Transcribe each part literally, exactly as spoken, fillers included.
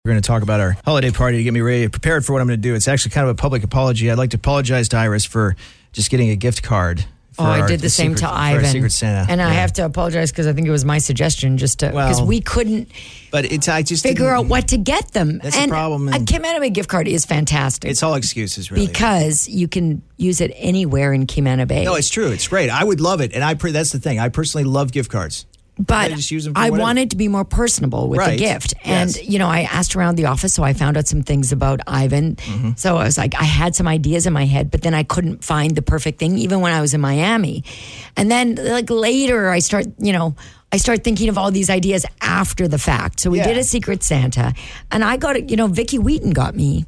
We're going to talk about our holiday party to get me ready, prepared for what I'm going to do. It's actually kind of a public apology. I'd like to apologize to Iris for just getting a gift card. Oh, I did the same secret, to Ivan. Secret Santa. And yeah. I have to apologize because I think it was my suggestion just to, because well, we couldn't but it's, I just figure out what to get them. That's and the problem. A Kim Anime gift card is fantastic. It's all excuses, really. Because you can use it anywhere in Kim Anime. No, it's true. It's great. I would love it. And I that's the thing. I personally love gift cards. But I, just use them for I whatever. wanted to be more personable with right. the gift. And, yes. you know, I asked around the office, so I found out some things about Ivan. Mm-hmm. So I was like, I had some ideas in my head, but then I couldn't find the perfect thing, even when I was in Miami. And then, like, later, I start, you know, I start thinking of all these ideas after the fact. So we yeah. did a Secret Santa. And I got it, you know, Vicky Wheaton got me.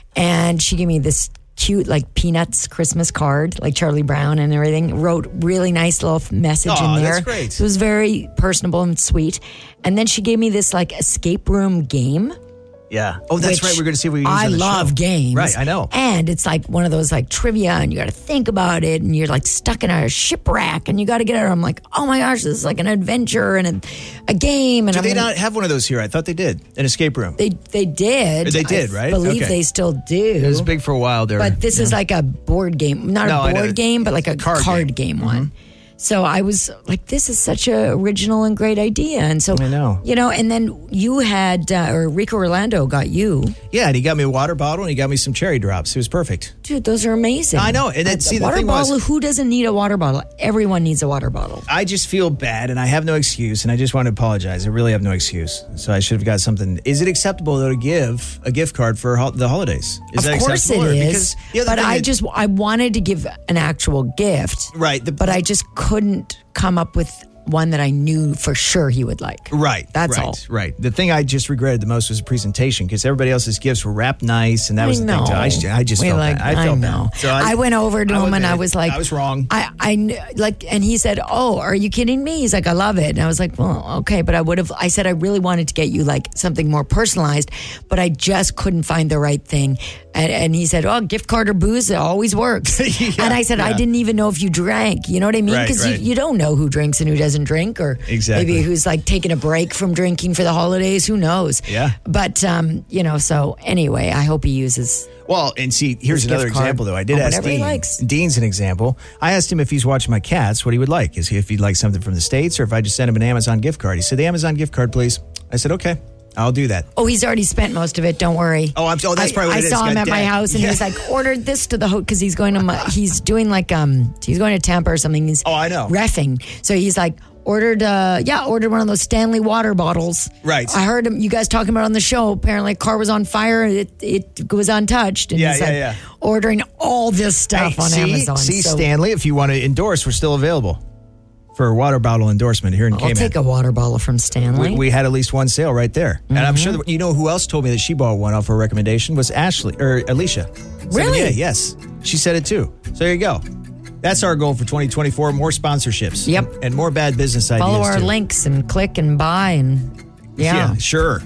And she gave me this cute, like, Peanuts Christmas card, like Charlie Brown and everything. Wrote really nice little message oh, in there. That's great. So it was very personable and sweet. And then she gave me this, like, escape room game. Yeah. Oh, that's right. We're going to see if we can use I it on the love show. games. Right, I know. And it's like one of those like trivia and you got to think about it and you're like stuck in a shipwreck and you got to get out. I'm like, oh my gosh, this is like an adventure and a, a game. And do I'm they gonna, not have one of those here? I thought they did. An escape room. They they did. They did, I right? believe okay. they still do. It was big for a while there. But this yeah. is like a board game. Not no, a board game, but like a card, card game, game, mm-hmm. one. So I was like, this is such a original and great idea. And so, I know. You know, and then you had, uh, or Rico Orlando got you. Yeah, and he got me a water bottle and he got me some cherry drops. It was perfect. Dude, those are amazing. I know. And then, see, the water thing bottle, was, who doesn't need a water bottle? Everyone needs a water bottle. I just feel bad and I have no excuse and I just want to apologize. I really have no excuse. So I should have got something. Is it acceptable, though, to give a gift card for ho- the holidays? Is of that course it acceptable? is. Because but I is, just, I wanted to give an actual gift. Right. The, but I just couldn't come up with one that I knew for sure he would like. Right. That's right, all. Right. The thing I just regretted the most was the presentation because everybody else's gifts were wrapped nice and that I was the know. thing. Too. I, I just We felt like, bad. I felt I know. bad. So I, I went over to I him and I admit, was like, I was wrong. I, I kn- like, and he said, "Oh, are you kidding me?" He's like, "I love it." And I was like, "Well, okay," but I would have. I said I really wanted to get you like something more personalized, but I just couldn't find the right thing. And, and he said, "Oh, gift card or booze, it always works." yeah, and I said, yeah. "I didn't even know if you drank." You know what I mean? Right, Because right. you, you don't know who drinks and who doesn't drink, or Exactly. maybe who's like taking a break from drinking for the holidays. Who knows? Yeah. But um, you know, so anyway, I hope he uses. Well, and see, here's His another gift card. example, though. I did Oh, ask whatever he Dean. likes. Dean's an example. I asked him if he's watching my cats, what he would like. Is he, if he'd like something from the States or if I just send him an Amazon gift card. He said, the Amazon gift card, please. I said, okay, I'll do that. Oh, he's already spent most of it. Don't worry. Oh, I'm, oh that's I, probably what I it is. saw him God at my damn. house, and Yeah. he was like, "Ordered this to the hotel because he's going to. My, he's doing like um, he's going to Tampa or something. He's Oh, I know. reffing. So he's like ordered. Uh, yeah, ordered one of those Stanley water bottles. Right. I heard him. You guys talking about it on the show. Apparently, a car was on fire. It it was untouched. And Yeah, he's yeah, like yeah. ordering all this stuff Hey, on see, Amazon. See, so Stanley, if you want to endorse, we're still available for a water bottle endorsement here in I'll Cayman. take a water bottle from Stanley. We, we had at least one sale right there. Mm-hmm. And I'm sure that, you know who else told me that she bought one off her recommendation was Ashley, or Alicia. Really? Yeah, yes. She said it too. So there you go. That's our goal for twenty twenty-four, more sponsorships. Yep. And more bad business ideas. Follow our too. links and click and buy and yeah. Sure.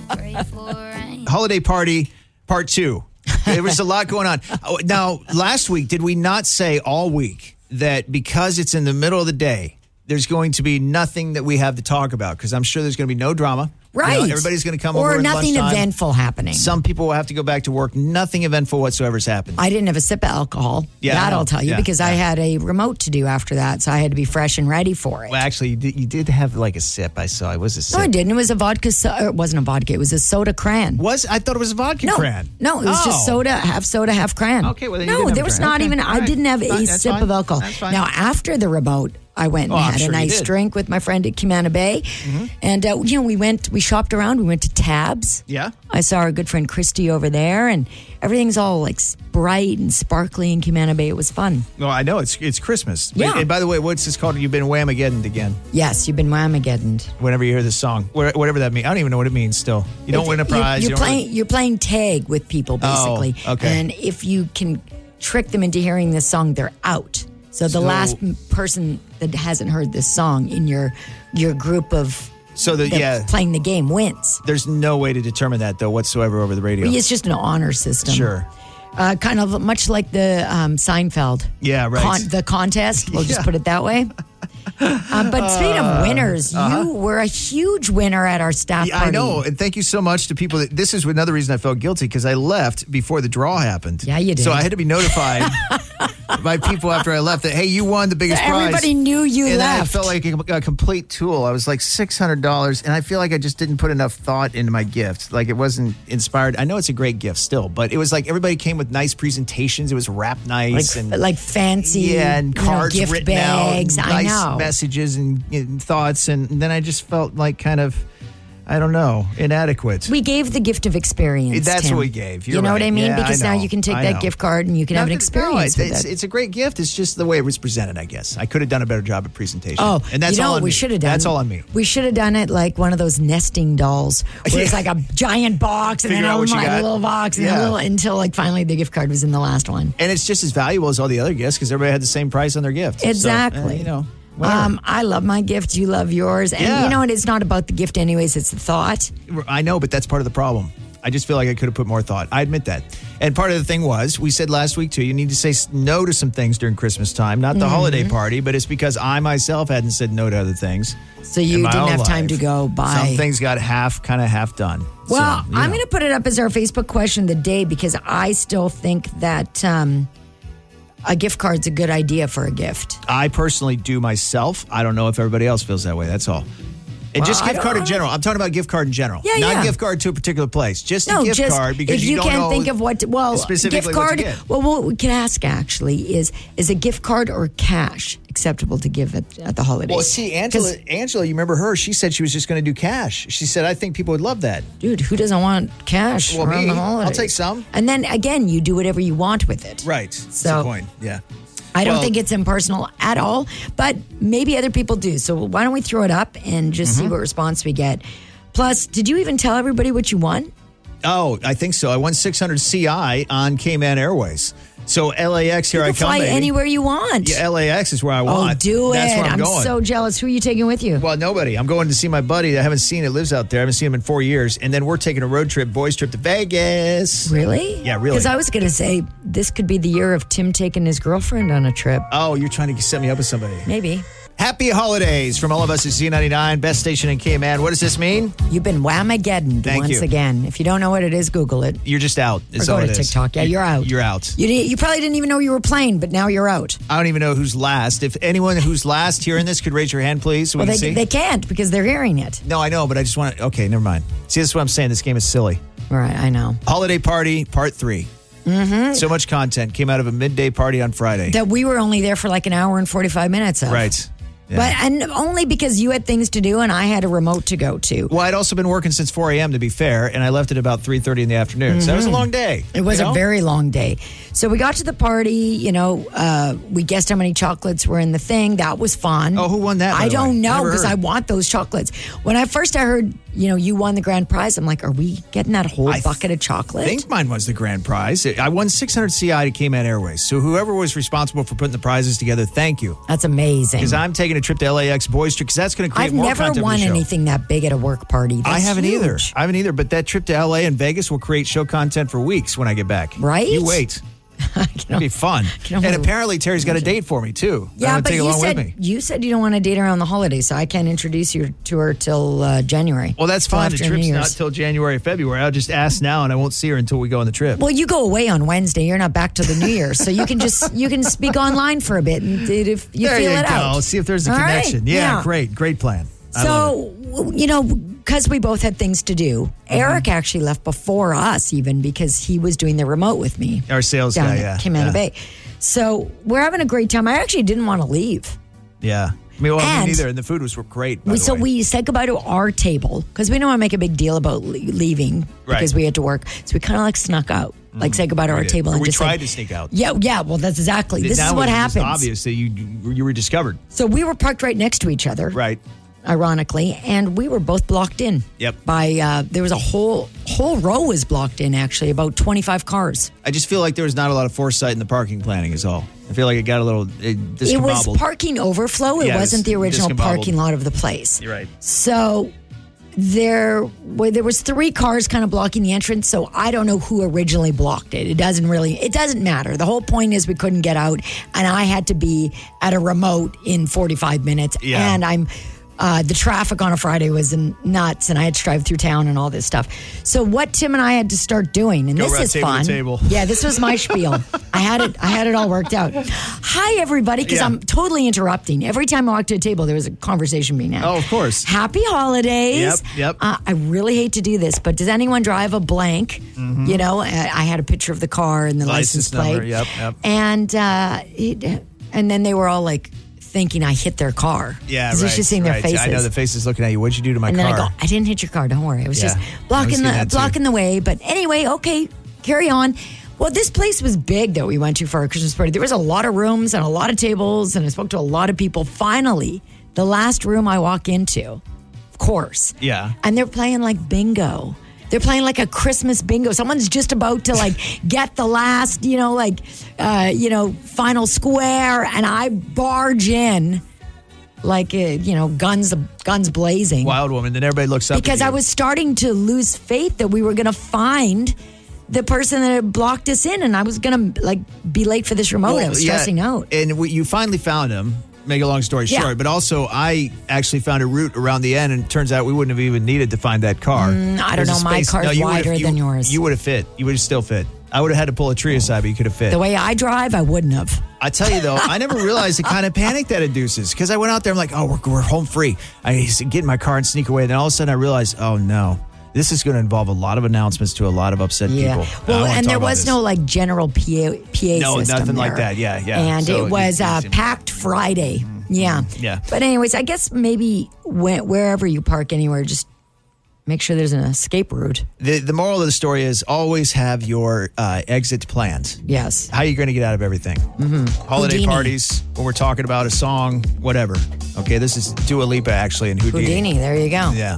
Holiday party part two. There was a lot going on. Oh, now, last week, did we not say all week that because it's in the middle of the day, there's going to be nothing that we have to talk about? Because I'm sure there's going to be no drama. Right. You know, everybody's going to come or over at nothing lunchtime. eventful happening. Some people will have to go back to work. Nothing eventful whatsoever has happened. I didn't have a sip of alcohol. Yeah, that I know. I'll tell you Yeah, because I yeah. had a remote to do after that, so I had to be fresh and ready for it. Well, actually, you did, you did have like a sip. I saw it was a sip. No, I didn't. It was a vodka. So- or it wasn't a vodka. It was a soda cran. Was I thought it was a vodka No, cran? no, it was Oh. just soda, half soda, half cran. Okay, well, then you no, didn't have there a was cran. not Okay, even. all I right. didn't have Fine, a that's sip fine. of alcohol. That's fine. Now, after the remote, I went and Oh, I'm had sure a you nice did. drink with my friend at Cumana Bay, Mm-hmm. and uh, you know we went, we shopped around. We went to Tabs. Yeah. I saw our good friend Christy over there, and everything's all like bright and sparkly in Cumana Bay. It was fun. Well, I know it's it's Christmas. Yeah. And by the way, what's this called? You've been Whamageddon again. Yes, you've been Whamageddoned. Whenever you hear this song, Wha- whatever that means, I don't even know what it means. Still, you don't It's- win a prize. You're, you you're don't playing. win- You're playing tag with people, basically. Oh, okay. And if you can trick them into hearing this song, they're out. So the So- last m- person that hasn't heard this song in your your group of So the that yeah, playing the game wins. there's no way to determine that though whatsoever over the radio. It's just an honor system. Sure. Uh, kind of much like the um, Seinfeld. Yeah, right. Con- the contest. We'll just Yeah. put it that way. Uh, but speaking of winners, uh-huh. you were a huge winner at our staff yeah, party. I know. And thank you so much to people. That, this is another reason I felt guilty because I left before the draw happened. Yeah, you did. So I had to be notified by people after I left that, hey, you won the biggest Everybody prize. Everybody knew you and left. And I felt like a, a complete tool. I was like six hundred dollars, and I feel like I just didn't put enough thought into my gift. Like it wasn't inspired. I know it's a great gift still, but it was like everybody came with nice presentations. It was wrapped nice. Like, and like fancy yeah, and cards you know, gift written bags. out, and I nice know. messages and, and thoughts, and then I just felt like kind of, I don't know, inadequate. We gave the gift of experience. That's Tim. what we gave. You're you know right. what I mean? Yeah, because I now know. you can take I that know. gift card and you can have an No, experience no, with it's, it. it's a great gift. It's just the way it was presented, I guess. I could have done a better job at presentation. Oh, and that's you know all what on we me. should have done? That's all on me. We should have done it like one of those nesting dolls, where it's like a giant box and Figure then out a, what you like, got. a little box and Yeah. a little until like finally the gift card was in the last one. And it's just as valuable as all the other gifts because everybody had the same price on their gift. Exactly. So, eh, you know. Whatever. Um, I love my gift. You love yours. And Yeah. you know what? It's not about the gift anyways. It's the thought. I know, but that's part of the problem. I just feel like I could have put more thought. I admit that. And part of the thing was, we said last week too, you need to say no to some things during Christmas time. Not the Mm-hmm. holiday party, but it's because I myself hadn't said no to other things. So you in my didn't own have time life. to go buy. Some things got half, kind of half done. Well, So, you I'm know. going to put it up as our Facebook question of the day because I still think that um, a gift card's a good idea for a gift. I personally do myself. I don't know if everybody else feels that way. That's all. And Well, just I gift don't- card I in don't- general. I'm talking about gift card in general. Yeah, Not yeah. gift card to a particular place. Just a No, gift just card because if you, you, don't can't know think of what, to, well, specifically gift what card. to get. Well, what we can ask actually is: is a gift card or cash acceptable to give at, at the holidays? Well, see, Angela, 'Cause, Angela, you remember her? She said she was just going to do cash. She said, I think people would love that. dude, who doesn't want cash Well, around me. the holidays? I'll take some. And then again, you do whatever you want with it. Right. That's So- the point. Yeah. I don't Well- think it's impersonal at all, but maybe other people do. So why don't we throw it up and just Mm-hmm. see what response we get? Plus, did you even tell everybody what you won? Oh, I think so. I won six hundred C I on Cayman Airways. So L A X, here You I can come, fly baby. anywhere you want. Yeah, L A X is where I oh, want. do it. That's where I'm, going. so jealous. Who are you taking with you? Well, nobody. I'm going to see my buddy that I haven't seen. It lives out there. I haven't seen him in four years. And then we're taking a road trip, boys trip to Vegas. Really? Yeah, really. Because I was going to say this could be the year of Tim taking his girlfriend on a trip. Oh, you're trying to set me up with somebody. Maybe. Happy holidays from all of us at Z ninety-nine, best station in Cayman. What does this mean? You've been whamageddon Thank once you. again. If you don't know what it is, Google it. You're just out. Or Is go all to it is. TikTok. Yeah, you're out. You're out. You, didn't- you probably didn't even know you were playing, but now you're out. I don't even know who's last. If anyone who's last hearing this could raise your hand, please, so we Well, can they, see. they can't because they're hearing it. No, I know, but I just want to. Okay, never mind. See, this is what I'm saying. This game is silly. All right, I know. Holiday Party, Part three. Mm-hmm. So much content came out of a midday party on Friday. That we were only there for like an hour and forty-five minutes of. Right. Yeah. But and only because you had things to do and I had a remote to go to. Well, I'd also been working since four a.m. to be fair, and I left at about three thirty in the afternoon. So that was a long day. It was you know? a very long day. So we got to the party, you know, uh, we guessed how many chocolates were in the thing. That was fun. Oh, who won that, by I the don't way? know Never because heard. I want those chocolates. When I first I heard, you know, you won the grand prize, I'm like, are we getting that whole I bucket of chocolate? I think mine was the grand prize. I won six hundred C I to Cayman Airways. So whoever was responsible for putting the prizes together, thank you. That's amazing. Because I'm taking a trip to L A X Boys Trip because that's going to create I've more never content for won the show. anything that big at a work party. That's I haven't either. huge. I haven't either. But that trip to L A and Vegas will create show content for weeks when I get back. Right? You wait. It'll be fun. can And only apparently Terry's got a date for me too. I'm Yeah, gonna but take you along said with me. you said you don't want to date around the holidays, so I can't introduce you to her till uh, January. Well, that's till fine. The after New trip's not Year's. till January or February. I'll just ask now, and I won't see her until we go on the trip. Well, you go away on Wednesday. You're not back till the New Year, so you can just you can speak online for a bit and if you there feel you it go. out. See if there's a All right? connection. Yeah, Yeah. great, great plan. I love it. So you know, because we both had things to do, Mm-hmm. Eric actually left before us, even because he was doing the remote with me. Our sales down guy, at yeah, Cayman yeah. Bay. So we're having a great time. I actually didn't want to leave. Yeah. I mean, well, And- me neither. And the food was great. By We, the so way. we said goodbye to our table because we don't want to make a big deal about le- leaving because Right. we had to work. So we kind of like snuck out, like said goodbye to We our did. table. Or and we just tried said- to sneak out. Yeah, yeah. Well, that's exactly. This now is what it's just happens. obvious that you you were discovered. So we were parked right next to each other, Right. ironically, and we were both blocked in. Yep. By uh, there was a whole whole row was blocked in actually, about twenty-five cars. I just feel like there was not a lot of foresight in the parking planning is all. I feel like it got a little it, It was discombobbled. parking overflow. It Yeah, it wasn't was the original discombobbled. parking lot of the place. You're right. So there, well, there was three cars kind of blocking the entrance, so I don't know who originally blocked it. It doesn't really, it doesn't matter. The whole point is we couldn't get out, and I had to be at a remote in forty-five minutes, Yeah. and I'm. Uh, the traffic on a Friday was nuts, and I had to drive through town and all this stuff. So what Tim and I had to start doing, and Go this around is table to fun. table. Yeah, this was my spiel. I had it. I had it all worked out. Hi, everybody, because Yeah. I'm totally interrupting. Every time I walk to a table, there was a conversation being had. Oh, of course. Happy holidays. Yep, yep. Uh, I really hate to do this, but does anyone drive a blank? Mm-hmm. You know, I, I had a picture of the car and the license, License plate. number, yep, yep. And uh, it, and then they were all like thinking I hit their car. Yeah, 'Cause right. it's just seeing their right. faces. I know the faces looking at you. What'd you do to my And car? then I go, I didn't hit your car. Don't worry. I was Yeah. just I was blocking getting the that too. blocking the way. But anyway, okay, carry on. Well, this place was big that we went to for our Christmas party. There was a lot of rooms and a lot of tables, and I spoke to a lot of people. Finally, the last room I walk into, of course. Yeah. And they're playing like bingo. They're playing like a Christmas bingo. Someone's just about to like get the last, you know, like, uh, you know, final square, and I barge in. Like, uh, you know, guns guns blazing. Wild woman. Then everybody looks up at Because you. I was starting to lose faith that we were going to find the person that had blocked us in, and I was going to, like, be late for this remote. Well, I was yeah, stressing out. And we, you finally found him. Make a long story Yeah. short, but also I actually found a route around the end, and it turns out we wouldn't have even needed to find that car. Mm, I don't There's a know. My space- car's No, you would've- wider you- than yours. You would have fit. You would have still fit. I would have had to pull a tree aside, but you could have fit. The way I drive, I wouldn't have. I tell you though, I never realized the kind of panic that induces, because I went out there, I'm like, oh, we're, we're home free. I get in my car and sneak away. And then all of a sudden I realized, oh no, this is going to involve a lot of announcements to a lot of upset Yeah. people. I Well, don't wanna and talk there about was this. no like general P A, P A No, system nothing like there. that. Yeah, yeah. And So it was it- uh, it's- packed Friday. Yeah. Yeah. But anyways, I guess maybe when, wherever you park anywhere, just make sure there's an escape route. The, the moral of the story is always have your uh, exit plans. Yes. How are you going to get out of everything? Mm-hmm. Holiday Houdini. parties, when we're talking about a song, whatever. Okay, this is Dua Lipa actually and Houdini. Houdini, there you go. Yeah.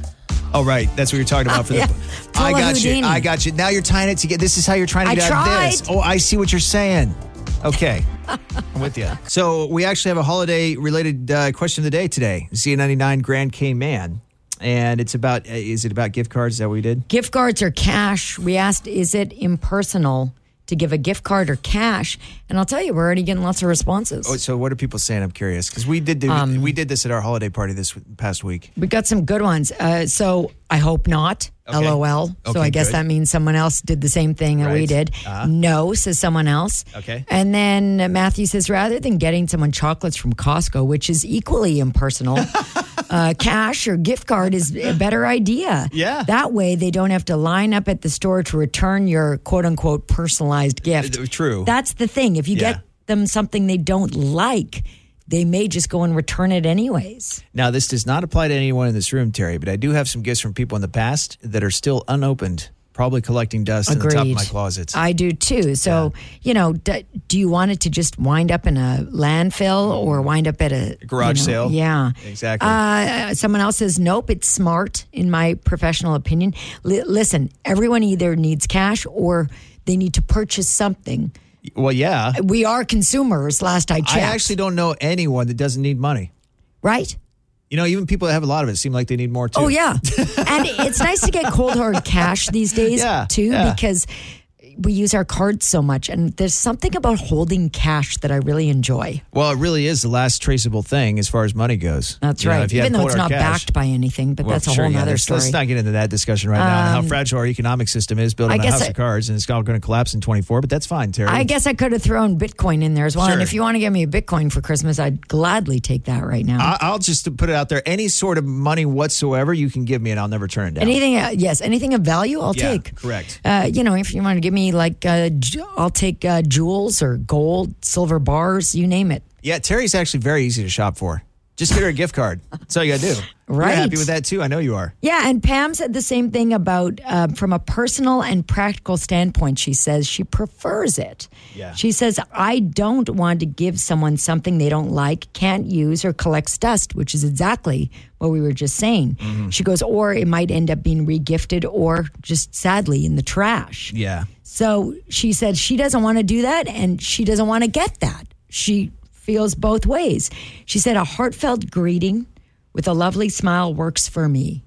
Oh, right. That's what you're talking about for the. Yeah. I Pull a got you. Houdini. I got you. Now you're tying it together. This is how you're trying to I get out of this. tried. Oh, I see what you're saying. Okay. I'm with you. So we actually have a holiday related uh, question of the day today. Z ninety-nine Grand Cayman. And it's about, uh, is it about gift cards? Is that what we did? Gift cards or cash? We asked, is it impersonal to give a gift card or cash? And I'll tell you, we're already getting lots of responses. Oh, so what are people saying? I'm curious because we did do, Um, we did this at our holiday party this past week. We got some good ones. Uh, so I hope not. Okay. LOL. So Okay, I guess good. that means someone else did the same thing that we Right. did. Uh-huh. No, says someone else. Okay. And then uh, Matthew says, rather than getting someone chocolates from Costco, which is equally impersonal, uh, cash or gift card is a better idea. Yeah. That way they don't have to line up at the store to return your quote unquote personalized gift. Uh, True. That's the thing. If you Yeah. get them something they don't like, they may just go and return it anyways. Now, this does not apply to anyone in this room, Terry, but I do have some gifts from people in the past that are still unopened, probably collecting dust in the top of Agreed. my closets. I do too. So, you know, d- do you want it to just wind up in a landfill or wind up at a Garage you know, sale. Yeah. Exactly. Uh, someone else says, nope, it's smart, in my professional opinion. L- listen, everyone either needs cash or they need to purchase something. Well, yeah. We are consumers, last I checked. I actually don't know anyone that doesn't need money. Right? You know, even people that have a lot of it seem like they need more too. Oh, yeah. And it's nice to get cold hard cash these days, Yeah, too, yeah. because we use our cards so much. And there's something about holding cash that I really enjoy. Well, it really is the last traceable thing as far as money goes. That's You know, right. if you Even have though it's cold not hard cash- backed by anything, but Well, that's a sure, whole yeah, nother let's, story. let's not get into that discussion right now. And how fragile our economic system is built on I a guess house I- of cards, and it's all going to collapse in twenty-four. But that's fine, Terry. I guess I could have thrown Bitcoin in there as well. Sure. And if you want to give me a Bitcoin for Christmas, I'd gladly take that right now. I- I'll just put it out there. Any sort of money whatsoever you can give me, and I'll never turn it down. Anything, uh, yes, anything of value, I'll Yeah, take. correct. Uh, you know, if you want to give me like, uh, j- I'll take uh, jewels or gold, silver bars, you name it. Yeah, Terry's actually very easy to shop for. Just get her a gift card. That's all you got to do. Right. You're happy with that too. I know you are. Yeah, and Pam said the same thing about uh, from a personal and practical standpoint. She says she prefers it. Yeah. She says, I don't want to give someone something they don't like, can't use, or collects dust, which is exactly what we were just saying. Mm-hmm. She goes, or it might end up being regifted or just sadly in the trash. Yeah. So she said she doesn't want to do that and she doesn't want to get that. She feels both ways. She said a heartfelt greeting with a lovely smile works for me.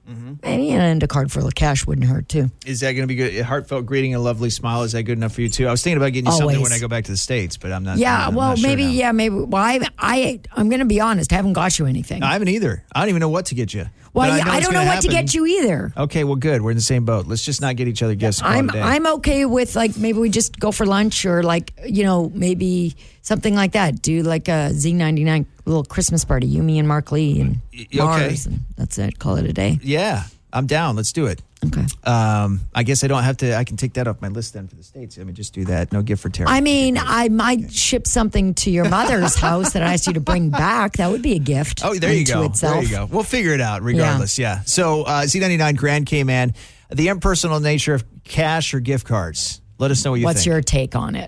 Mm-hmm. Maybe and a card full of cash wouldn't hurt too. Is that going to be good? A heartfelt greeting, a lovely smile. Is that good enough for you too? I was thinking about getting you Always. something when I go back to the States, but I'm not. Yeah, I'm well, not sure maybe. now. Yeah, maybe. Well, I, I, I'm going to be honest. I haven't got you anything. I haven't either. I don't even know what to get you. Well, But yeah, know I it's don't know gonna what to happen. get you either. Okay, well, good. We're in the same boat. Let's just not get each other gifts. and call I'm it a day. I'm okay with like maybe we just go for lunch or like you know maybe something like that. Do like a Z ninety-nine little Christmas party. You, me, and Mark Lee and okay. Mars, and that's it. Call it a day. Yeah, I'm down. Let's do it. Okay. Um, I guess I don't have to. I can take that off my list then for the States. I mean, just do that. No gift for Tara. I mean, I might ship something to your mother's house that I asked you to bring back. That would be a gift. Oh, there you unto go. Itself. There you go. We'll figure it out regardless. Yeah. yeah. So uh, Z ninety-nine Grand Cayman, the impersonal nature of cash or gift cards. Let us know what you What's think. your take on it?